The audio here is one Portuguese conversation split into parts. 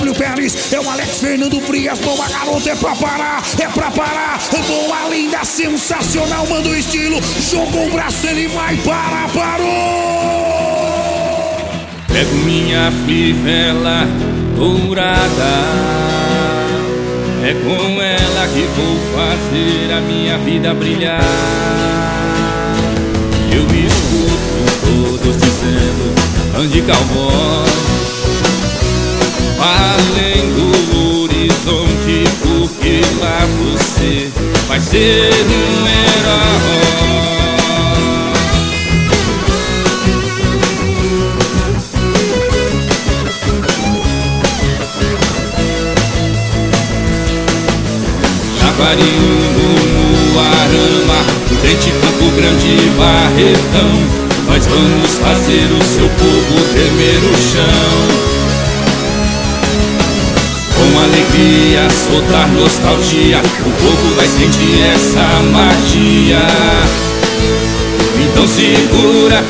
W Pérez, é o Alex Fernando Frias. Boa, garoto, é pra parar, é pra parar. Boa, linda, sensacional, manda o estilo. Jogou o braço, ele vai parar, parou. Pego minha fivela dourada, é com ela que vou fazer a minha vida brilhar. Eu escuto todos dizendo, ande cowboy, além do horizonte, porque lá você vai ser um herói. Jaguariúna, Umuarama, Prudente, Campo Grande, Barretão, nós vamos fazer o seu povo tremer o chão. Com alegria, soltar nostalgia, o povo vai sentir essa magia. Então segura,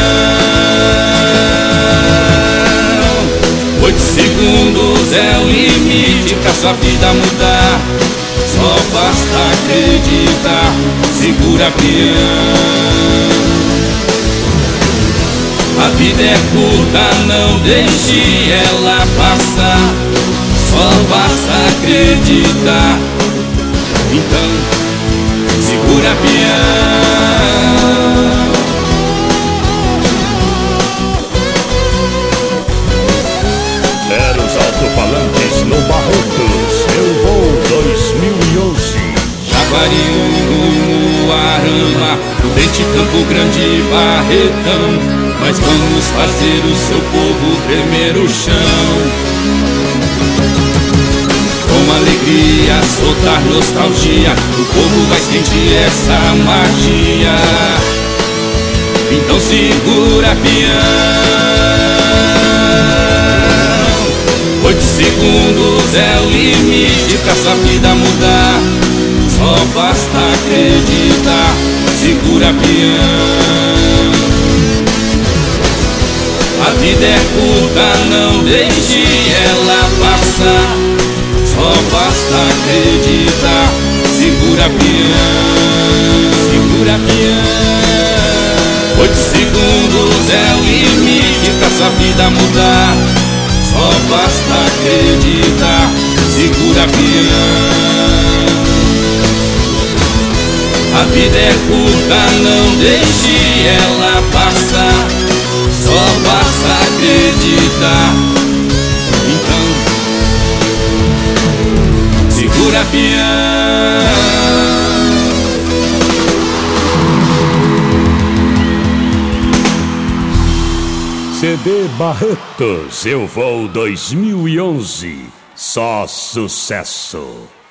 peão, 8 segundos é o limite pra sua vida mudar. Só basta acreditar, segura, peão. A vida é curta, não deixe ela passar. Só basta acreditar, então segura, peão. Era os alto-falantes no Barretos, Eu Vou 2011. Jaguariúna, Umuarama, Prudente, Campo Grande, Barretão, nós vamos fazer o seu povo tremer o chão. Com alegria, soltar nostalgia, o povo vai sentir essa magia. Então segura, peão, 8 segundos é o limite pra sua vida mudar. Só basta acreditar, segura, peão. A vida é curta, não deixe ela passar. Só basta acreditar, segura, peão. Segura, peão. 8 segundos é o limite pra sua vida mudar. Só basta acreditar, segura, peão. A vida é curta, não deixe ela passar. Só basta acreditar, então segura, peão. CD Barretos, Eu Vou 2011. Só sucesso.